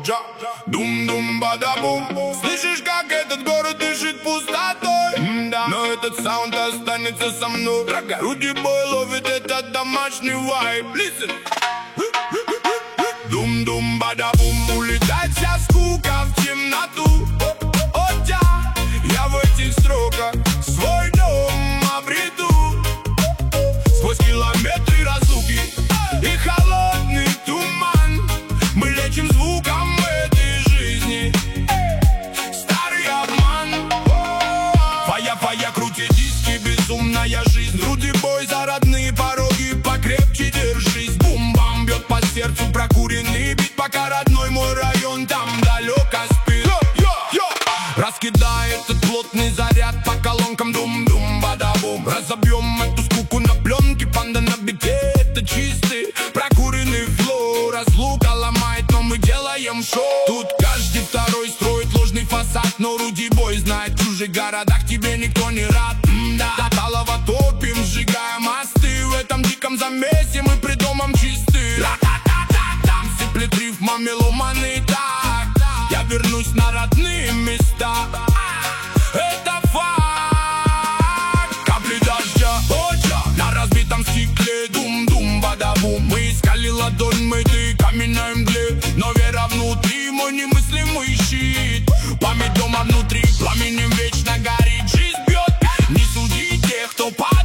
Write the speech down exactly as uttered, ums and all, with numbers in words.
Джа. Дум-дум-бада-бум. Слышишь, как этот город дышит пустотой? М-да. Но этот саунд останется со мной. Руди Бой ловит этот домашний вайб. Listen. Дум-дум-бада-бум. Улетает вся скука в темноту. О, да, я в этих строках свой дом обрету. Сквозь километры разлуки и холодный туман мы лечим звуком этой жизни. Старый обман. Фая-фая крутит диски, безумная жизнь. Руди Бой за родные пороги, покрепче держись. Бум-бам бьет по сердцу прокуренный бит, пока родной мой район там далеко спит. Раскидай этот плотный заряд по колонкам. Дум-дум-бада-бум. Разобьем эту скуку на пленке. Панда на бите, это чистый прокуренный флоу. Разлука ломает, но мы делаем шоу. Тут каждый второй строит ложный фасад, но Руди Бой знает, в чужих городах тебе никто не рад. М-да. До талого топим, сжигая мосты. В этом диком замесе мы придомом чисты. Там сыплет рифмами ломаный так. Я вернусь на родные места. Это факт. Капли дождя, оча, на разбитом стекле. Дум-дум-бада-бум. Мы искали ладонь, мытый каменной мгле. Но вера внутри, мой немыслимый щит. Память дома внутри, пламенем вечно горит. Жизнь бьет, не суди тех, кто падает.